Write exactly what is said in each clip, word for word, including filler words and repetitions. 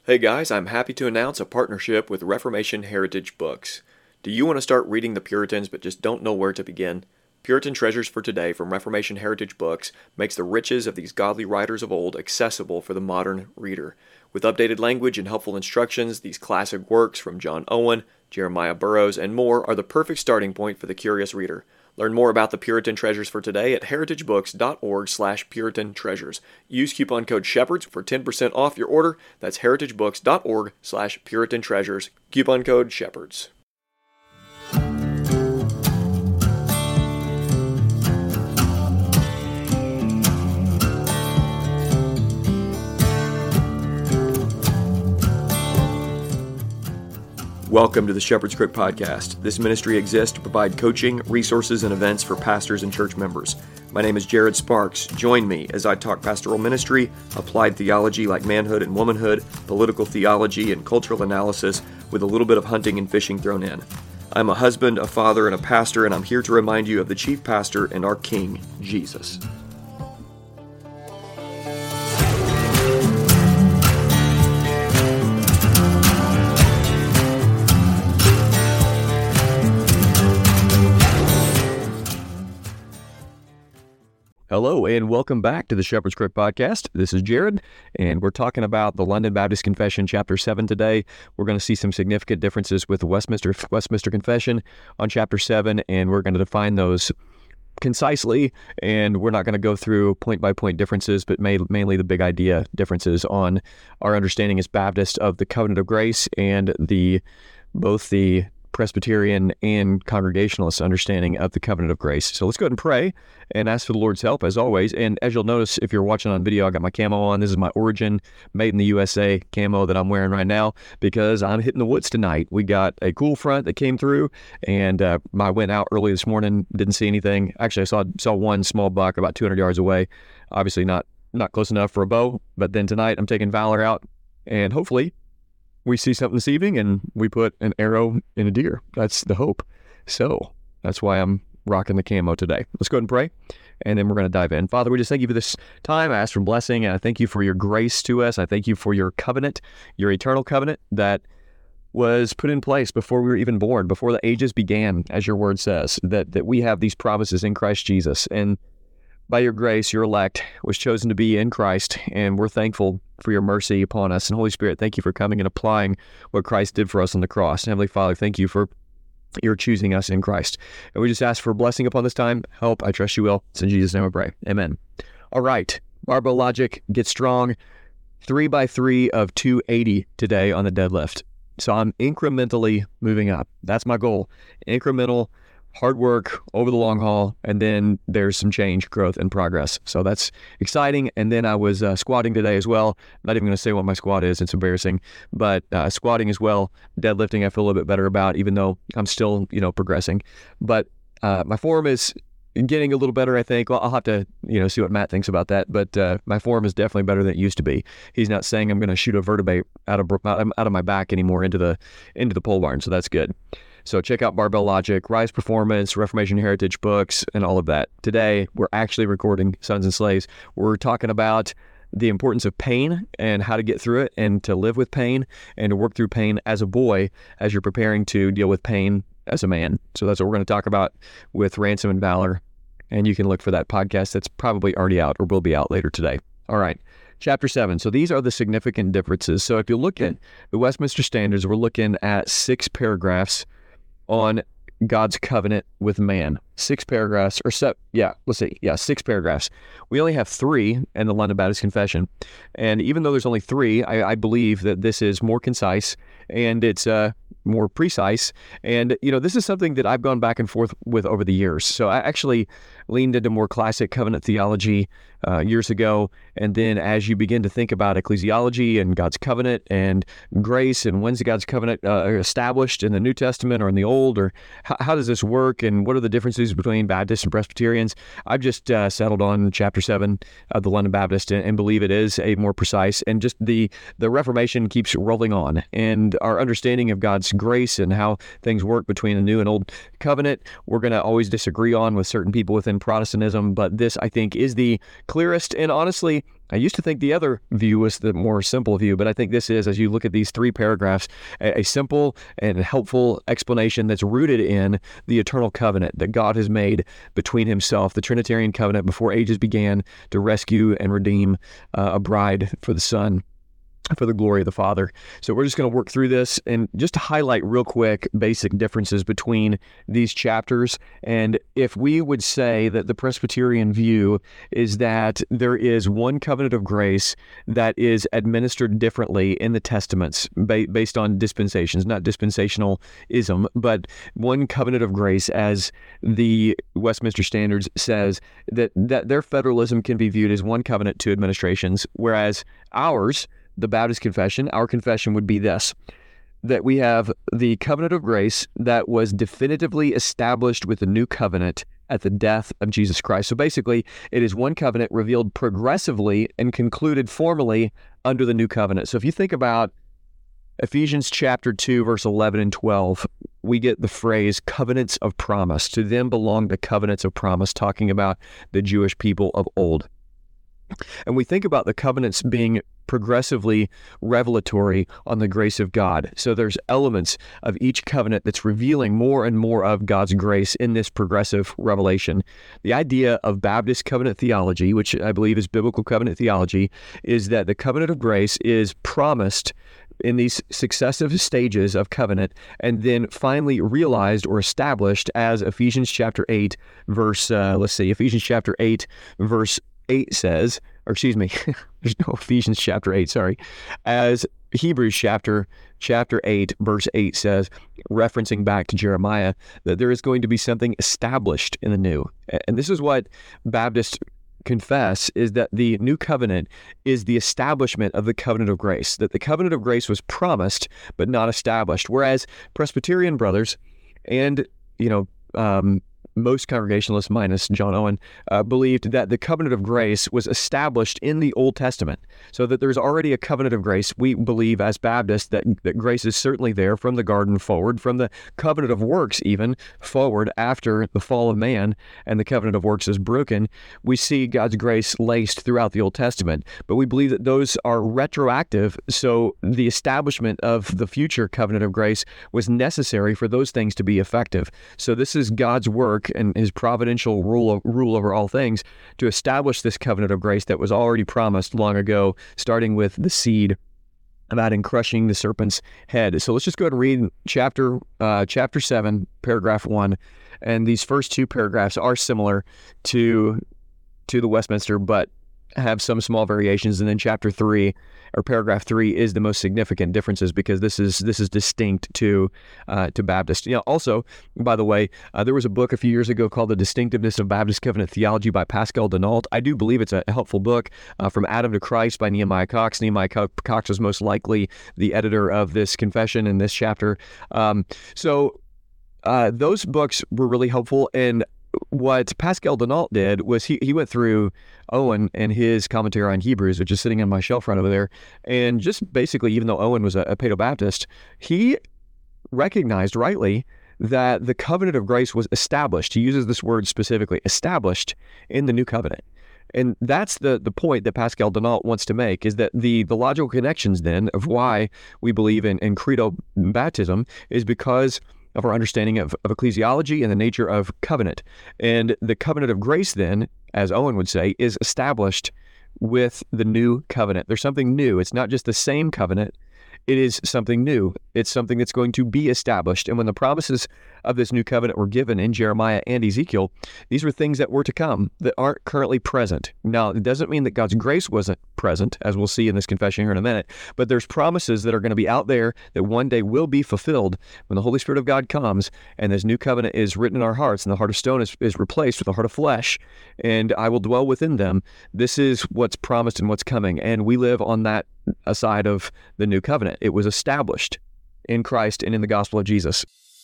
Hey guys, I'm happy to announce a partnership with Reformation Heritage Books. Do you want to start reading the Puritans but just don't know where to begin? Puritan Treasures for Today from Reformation Heritage Books makes the riches of these godly writers of old accessible for the modern reader. With updated language and helpful instructions, these classic works from John Owen, Jeremiah Burroughs, and more are the perfect starting point for the curious reader. Learn more about the Puritan Treasures for Today at heritagebooks.org slash Puritan Treasures. Use coupon code SHEPHERDS for ten percent off your order. That's heritagebooks.org slash Puritan Treasures. Coupon code SHEPHERDS. Welcome to the Shepherd's Crook Podcast. This ministry exists to provide coaching, resources, and events for pastors and church members. My name is Jared Sparks. Join me as I talk pastoral ministry, applied theology like manhood and womanhood, political theology, and cultural analysis with a little bit of hunting and fishing thrown in. I'm a husband, a father, and a pastor, and I'm here to remind you of the chief pastor and our King, Jesus. Hello, and welcome back to the Shepherd's Crook Podcast. This is Jared, and we're talking about the London Baptist Confession, Chapter seven today. We're going to see some significant differences with the Westminster, Westminster Confession on Chapter seven, and we're going to define those concisely, and we're not going to go through point-by-point differences, but may, mainly the big idea differences on our understanding as Baptist of the Covenant of Grace and the both the Presbyterian and Congregationalist understanding of the Covenant of Grace. So let's go ahead and pray and ask for the Lord's help as always. And as you'll notice, if you're watching on video, I got my camo on. This is my Origin Made in the U S A camo that I'm wearing right now because I'm hitting the woods tonight. We got a cool front that came through, and uh, I went out early this morning, didn't see anything. Actually, I saw saw one small buck about two hundred yards away. Obviously not not close enough for a bow, but then tonight I'm taking Valor out, and hopefully we see something this evening and we put an arrow in a deer. That's the hope. So that's why I'm rocking the camo today. Let's go ahead and pray, and then we're going to dive in. Father, we just thank you for this time. I ask for blessing, and I thank you for your grace to us. I thank you for your covenant, your eternal covenant that was put in place before we were even born, before the ages began, as your word says, that, that we have these promises in Christ Jesus. And by your grace, your elect was chosen to be in Christ, and we're thankful for your mercy upon us. And Holy Spirit, thank you for coming and applying what Christ did for us on the cross. And Heavenly Father, thank you for your choosing us in Christ. And we just ask for blessing upon this time. Help, I trust you will. It's in Jesus' name I pray. Amen. All right. Barbell logic, get strong. Three by three of two eighty today on the deadlift. So I'm incrementally moving up. That's my goal. Incremental hard work over the long haul, and then there's some change, growth, and progress. So that's exciting. And then I was uh, squatting today as well. I'm not even going to say what my squat is. It's embarrassing. But uh, squatting as well, deadlifting I feel a little bit better about, even though I'm still, you know, progressing. But uh, my form is getting a little better, I think. Well, I'll have to, you know, see what Matt thinks about that. But uh, my form is definitely better than it used to be. He's not saying I'm going to shoot a vertebrae out of out of my back anymore into the into the pole barn. So that's good. So check out Barbell Logic, Rise Performance, Reformation Heritage Books, and all of that. Today, we're actually recording Sons and Slaves. We're talking about the importance of pain and how to get through it and to live with pain and to work through pain as a boy as you're preparing to deal with pain as a man. So that's what we're going to talk about with Ransom and Valor. And you can look for that podcast that's probably already out or will be out later today. All right. Chapter seven. So these are the significant differences. So if you look at the Westminster Standards, we're looking at six paragraphs on God's covenant with man. Six paragraphs, or se- yeah, let's see, yeah, six paragraphs. We only have three in the London Baptist Confession. And even though there's only three, I, I believe that this is more concise and it's uh, more precise. And, you know, this is something that I've gone back and forth with over the years. So I actually leaned into more classic covenant theology uh, years ago. And then as you begin to think about ecclesiology and God's covenant and grace and when's God's covenant uh, established in the New Testament or in the Old, or how, how does this work and what are the differences between Baptists and Presbyterians, I've just uh, settled on chapter seven of the London Baptist and, and believe it is a more precise, and just the, the Reformation keeps rolling on, and our understanding of God's grace and how things work between the New and Old Covenant, we're going to always disagree on with certain people within Protestantism, but this, I think, is the clearest and honestly I used to think the other view was the more simple view, but I think this is, as you look at these three paragraphs, a, a simple and helpful explanation that's rooted in the eternal covenant that God has made between himself, the Trinitarian covenant before ages began to rescue and redeem uh, a bride for the Son, for the glory of the Father. So we're just going to work through this and just to highlight real quick basic differences between these chapters. And if we would say that the Presbyterian view is that there is one covenant of grace that is administered differently in the Testaments ba- based on dispensations, not dispensationalism, but one covenant of grace, as the Westminster Standards says, that, that their federalism can be viewed as one covenant, two administrations, whereas ours, the Baptist confession, our confession would be this, that we have the covenant of grace that was definitively established with the new covenant at the death of Jesus Christ. So basically, it is one covenant revealed progressively and concluded formally under the new covenant. So if you think about Ephesians chapter two, verse eleven and twelve, we get the phrase covenants of promise. To them belong the covenants of promise, talking about the Jewish people of old. And we think about the covenants being progressively revelatory on the grace of God. So there's elements of each covenant that's revealing more and more of God's grace in this progressive revelation. The idea of Baptist covenant theology, which I believe is biblical covenant theology, is that the covenant of grace is promised in these successive stages of covenant and then finally realized or established as Ephesians chapter eight, verse, uh, let's see, Ephesians chapter eight, verse eight says, or excuse me, there's no Ephesians chapter eight, sorry, as Hebrews chapter chapter eight, verse eight says, referencing back to Jeremiah, that there is going to be something established in the new. And this is what Baptists confess, is that the new covenant is the establishment of the covenant of grace, that the covenant of grace was promised but not established, whereas Presbyterian brothers and, you know, um, most Congregationalists, minus John Owen, uh, believed that the covenant of grace was established in the Old Testament, so that there's already a covenant of grace. We believe as Baptists that, that grace is certainly there from the garden forward, from the covenant of works even forward after the fall of man and the covenant of works is broken. We see God's grace laced throughout the Old Testament, but we believe that those are retroactive, so the establishment of the future covenant of grace was necessary for those things to be effective. So this is God's work and his providential rule rule over all things to establish this covenant of grace that was already promised long ago, starting with the seed about in crushing the serpent's head. So let's just go ahead and read chapter uh, chapter seven, paragraph one, and these first two paragraphs are similar to to the Westminster, but have some small variations. And then chapter three, or paragraph three, is the most significant differences because this is this is distinct to uh, to Baptist. You know, also, by the way, uh, there was a book a few years ago called The Distinctiveness of Baptist Covenant Theology by Pascal Denault. I do believe it's a helpful book, uh, From Adam to Christ by Nehemiah Cox. Nehemiah Cox was most likely the editor of this confession in this chapter. Um, so uh, those books were really helpful, and what Pascal Denault did was he, he went through Owen and his commentary on Hebrews, which is sitting on my shelf right over there, and just basically, even though Owen was a, a Paedo-Baptist, he recognized rightly that the covenant of grace was established. He uses this word specifically, established in the new covenant. And that's the, the point that Pascal Denault wants to make, is that the, the logical connections then of why we believe in, in credo baptism is because of our understanding of, of ecclesiology and the nature of covenant. And the covenant of grace then, as Owen would say, is established with the new covenant. There's something new. It's not just the same covenant. It is something new. It's something that's going to be established. And when the promises of this new covenant were given in Jeremiah and Ezekiel, these were things that were to come that aren't currently present. Now, it doesn't mean that God's grace wasn't present, as we'll see in this confession here in a minute, but there's promises that are going to be out there that one day will be fulfilled when the Holy Spirit of God comes and this new covenant is written in our hearts and the heart of stone is, is replaced with a heart of flesh, and I will dwell within them. This is what's promised and what's coming, and we live on that aside of the new covenant. It was established in Christ and in the gospel of Jesus.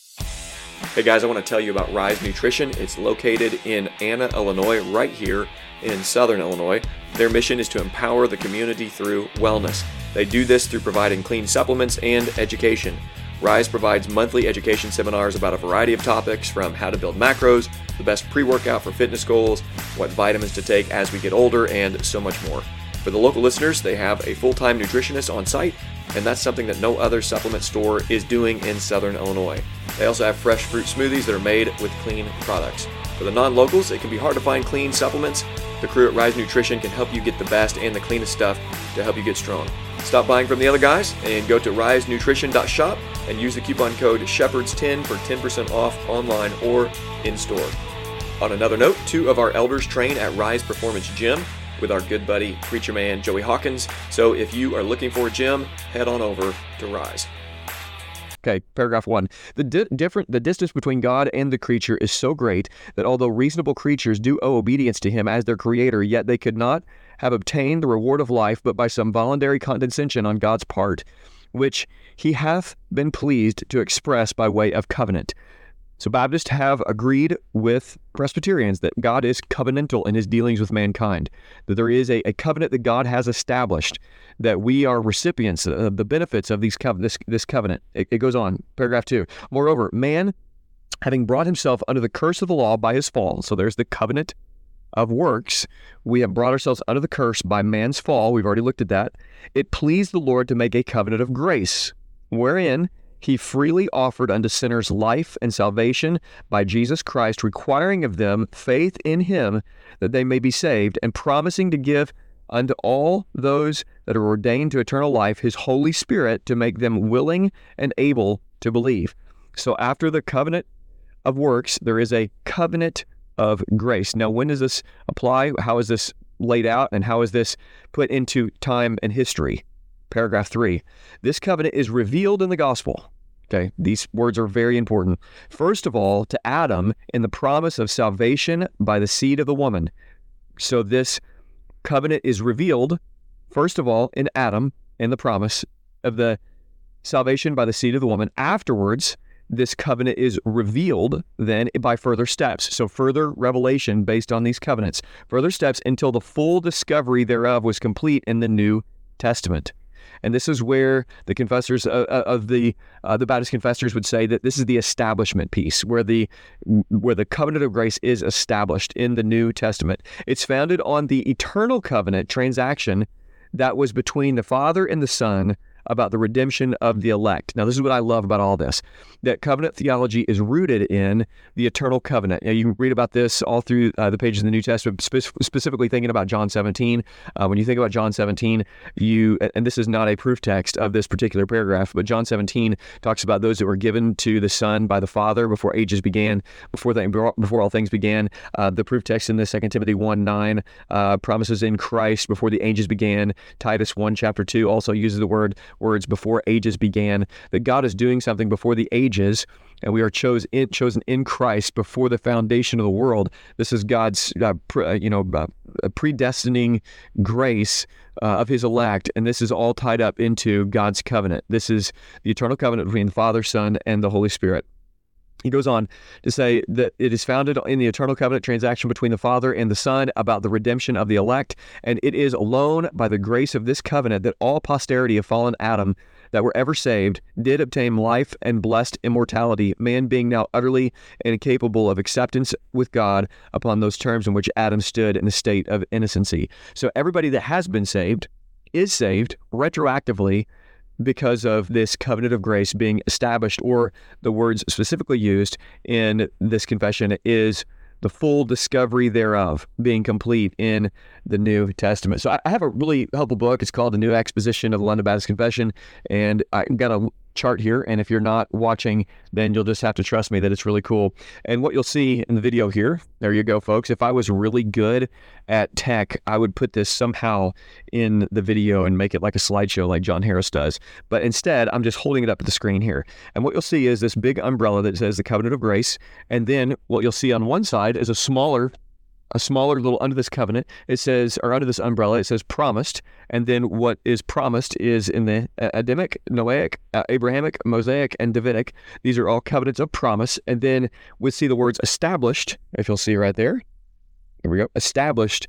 Hey guys, I want to tell you about Rise Nutrition. It's located in Anna, Illinois, right here in Southern Illinois. Their mission is to empower the community through wellness. They do this through providing clean supplements and education. Rise provides monthly education seminars about a variety of topics, from how to build macros, the best pre-workout for fitness goals, what vitamins to take as we get older, and so much more. For the local listeners, they have a full-time nutritionist on site, and that's something that no other supplement store is doing in Southern Illinois. They also have fresh fruit smoothies that are made with clean products. For the non-locals, it can be hard to find clean supplements. The crew at Rise Nutrition can help you get the best and the cleanest stuff to help you get strong. Stop buying from the other guys and go to rise nutrition dot shop and use the coupon code shepherds ten for ten percent off online or in-store. On another note, two of our elders train at Rise Performance Gym with our good buddy, Preacher Man Joey Hawkins. So if you are looking for a gym, head on over to Rise. Okay, paragraph one. The di- different the distance between God and the creature is so great that although reasonable creatures do owe obedience to him as their creator, yet they could not have obtained the reward of life but by some voluntary condescension on God's part, which he hath been pleased to express by way of covenant. So Baptists have agreed with Presbyterians that God is covenantal in his dealings with mankind, that there is a, a covenant that God has established, that we are recipients of the benefits of these co- this, this covenant. It, it goes on, paragraph two. Moreover, man, having brought himself under the curse of the law by his fall, so there's the covenant of works, we have brought ourselves under the curse by man's fall. We've already looked at that. It pleased the Lord to make a covenant of grace, wherein he freely offered unto sinners life and salvation by Jesus Christ, requiring of them faith in him that they may be saved, and promising to give unto all those that are ordained to eternal life his Holy Spirit to make them willing and able to believe. So after the covenant of works, there is a covenant of grace. Now, when does this apply? How is this laid out, and how is this put into time and history? Paragraph three. This covenant is revealed in the gospel. Okay, these words are very important. First of all, to Adam in the promise of salvation by the seed of the woman. So this covenant is revealed, first of all, in Adam in the promise of the salvation by the seed of the woman. Afterwards, this covenant is revealed then by further steps. So further revelation based on these covenants. Further steps until the full discovery thereof was complete in the New Testament. And this is where the confessors uh, of the uh, the Baptist confessors would say that this is the establishment piece, where the where the covenant of grace is established in the New Testament. It's founded on the eternal covenant transaction that was between the Father and the Son about the redemption of the elect. Now, this is what I love about all this, that covenant theology is rooted in the eternal covenant. Now, you can read about this all through uh, the pages of the New Testament, spe- specifically thinking about John seventeen. Uh, when you think about John seventeen, you, and this is not a proof text of this particular paragraph, but John seventeen talks about those that were given to the Son by the Father before ages began, before they, before all things began. Uh, the proof text in the Second Timothy one nine uh, promises in Christ before the ages began. Titus one chapter two also uses the word words before ages began, that God is doing something before the ages, and we are chose in, chosen in Christ before the foundation of the world. This is God's, uh, pre, you know, uh, predestining grace uh, of his elect, and this is all tied up into God's covenant. This is the eternal covenant between the Father, Son, and the Holy Spirit. He goes on to say that it is founded in the eternal covenant transaction between the Father and the Son about the redemption of the elect, and it is alone by the grace of this covenant that all posterity of fallen Adam that were ever saved did obtain life and blessed immortality, man being now utterly incapable of acceptance with God upon those terms in which Adam stood in the state of innocency. So everybody that has been saved is saved retroactively because of this covenant of grace being established, or the words specifically used in this confession is the full discovery thereof being complete in the New Testament. So I have a really helpful book. It's called The New Exposition of the London Baptist Confession, and I got a chart here, and if you're not watching, then you'll just have to trust me that it's really cool. And what you'll see in the video here, there you go, folks. If I was really good at tech, I would put this somehow in the video and make it like a slideshow like John Harris does. But instead, I'm just holding it up at the screen here. And what you'll see is this big umbrella that says the Covenant of Grace, and then what you'll see on one side is a smaller a smaller little under this covenant, it says, or under this umbrella, it says promised, and then what is promised is in the Adamic, Noahic, uh, Abrahamic, Mosaic, and Davidic. These are all covenants of promise, and then we see the words established, if you'll see right there. Here we go, established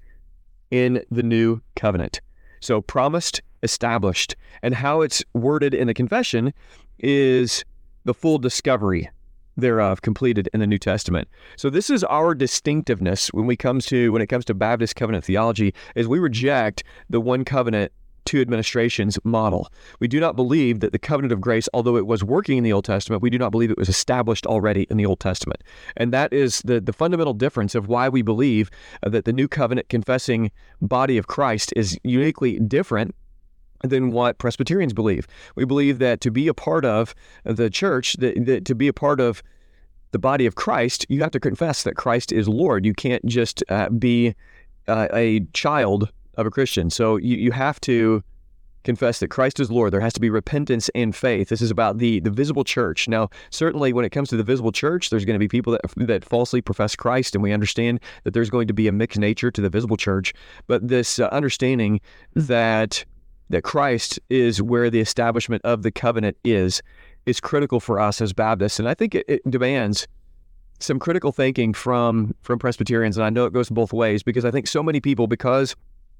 in the new covenant. So promised, established, and how it's worded in the confession is the full discovery thereof completed in the New Testament. So this is our distinctiveness when we comes to when it comes to Baptist covenant theology, is we reject the one covenant, two administrations model. We do not believe that the covenant of grace, although it was working in the Old Testament, we do not believe it was established already in the Old Testament. And that is the, the fundamental difference of why we believe that the new covenant confessing body of Christ is uniquely different than what Presbyterians believe. We believe that to be a part of the church, that, that to be a part of the body of Christ, you have to confess that Christ is Lord. You can't just uh, be uh, a child of a Christian. So you, you have to confess that Christ is Lord. There has to be repentance and faith. This is about the, the visible church. Now, certainly when it comes to the visible church, there's going to be people that, that falsely profess Christ, and we understand that there's going to be a mixed nature to the visible church. But this uh, understanding that that Christ is where the establishment of the covenant is, is critical for us as Baptists. And I think it, it demands some critical thinking from, from Presbyterians. And I know it goes both ways, because I think so many people, because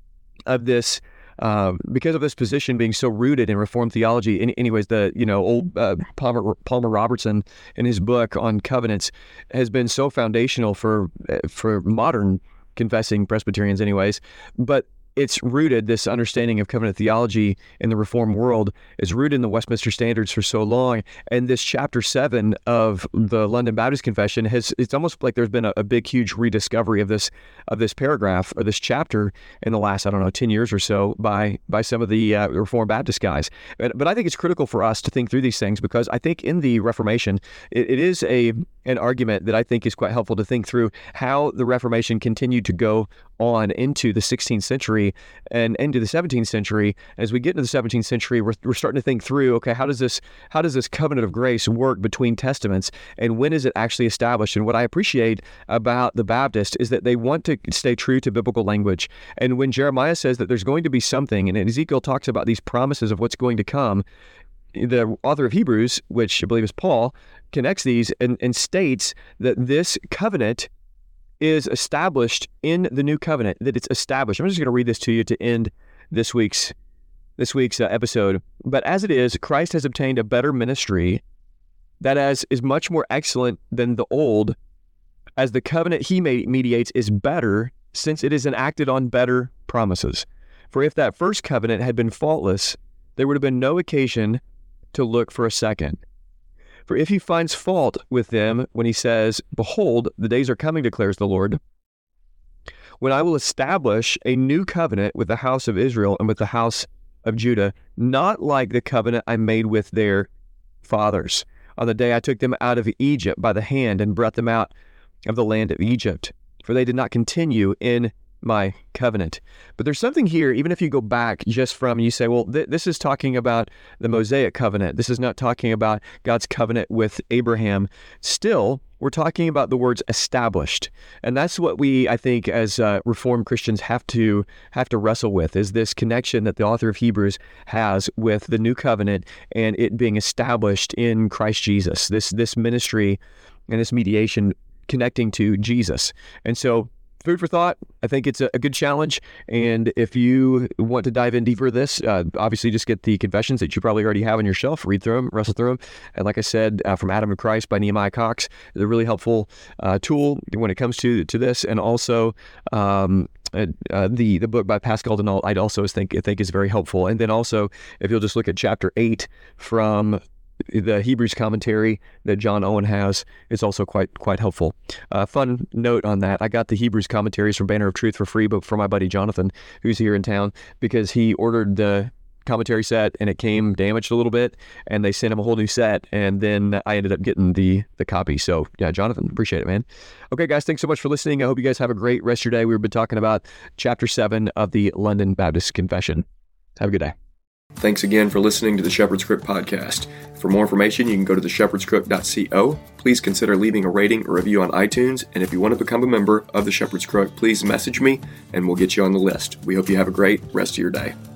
of this, uh, because of this position being so rooted in Reformed theology, in, anyways, the, you know, old uh, Palmer, Palmer Robertson in his book on covenants has been so foundational for, for modern confessing Presbyterians anyways. But it's rooted, this understanding of covenant theology in the Reformed world is rooted in the Westminster Standards for so long. And this chapter seven of the London Baptist Confession has, it's almost like there's been a, a big, huge rediscovery of this, of this paragraph or this chapter in the last, I don't know, ten years or so by, by some of the uh, Reformed Baptist guys. But, but I think it's critical for us to think through these things, because I think in the Reformation, it, it is a, an argument that I think is quite helpful to think through how the Reformation continued to go on into the sixteenth century and into the seventeenth century. As we get into the seventeenth century, we're, we're starting to think through, okay, how does this how does this covenant of grace work between testaments, and when is it actually established? And what I appreciate about the Baptist is that they want to stay true to biblical language. And when Jeremiah says that there's going to be something, and Ezekiel talks about these promises of what's going to come, the author of Hebrews, which I believe is Paul, connects these and, and states that this covenant is established in the new covenant, that it's established. I'm just going to read this to you to end this week's this week's uh, episode. But as it is, Christ has obtained a better ministry that as is much more excellent than the old, as the covenant he mediates is better, since it is enacted on better promises. For if that first covenant had been faultless, there would have been no occasion to look for a second. For if he finds fault with them when he says, behold, the days are coming, declares the Lord, when I will establish a new covenant with the house of Israel and with the house of Judah, not like the covenant I made with their fathers on the day I took them out of Egypt by the hand and brought them out of the land of Egypt, for they did not continue in my covenant. But there's something here, even if you go back just from, you say, well, th- this is talking about the Mosaic covenant. This is not talking about God's covenant with Abraham. Still, we're talking about the words established. And that's what we, I think, as uh, Reformed Christians have to have to wrestle with, is this connection that the author of Hebrews has with the new covenant and it being established in Christ Jesus, this, this ministry and this mediation connecting to Jesus. And so food for thought. I think it's a, a good challenge. And if you want to dive in deeper this, uh, obviously just get the confessions that you probably already have on your shelf, read through them, wrestle through them. And like I said, uh, From Adam to Christ by Nehemiah Cox is a really helpful uh, tool when it comes to to this. And also um, uh, uh, the the book by Pascal Denault, I'd also think, I think is very helpful. And then also, if you'll just look at chapter eight from the Hebrews commentary that John Owen has, is also quite quite helpful. Uh, fun note on that, I got the Hebrews commentaries from Banner of Truth for free, but from my buddy Jonathan, who's here in town, because he ordered the commentary set and it came damaged a little bit, and they sent him a whole new set, and then I ended up getting the the copy. So yeah, Jonathan, appreciate it, man. Okay, guys, thanks so much for listening. I hope you guys have a great rest of your day. We've been talking about chapter seven of the London Baptist Confession. Have a good day. Thanks again for listening to the Shepherd's Crook podcast. For more information, you can go to the shepherds crook dot co. Please consider leaving a rating or review on iTunes, and if you want to become a member of the Shepherd's Crook, please message me and we'll get you on the list. We hope you have a great rest of your day.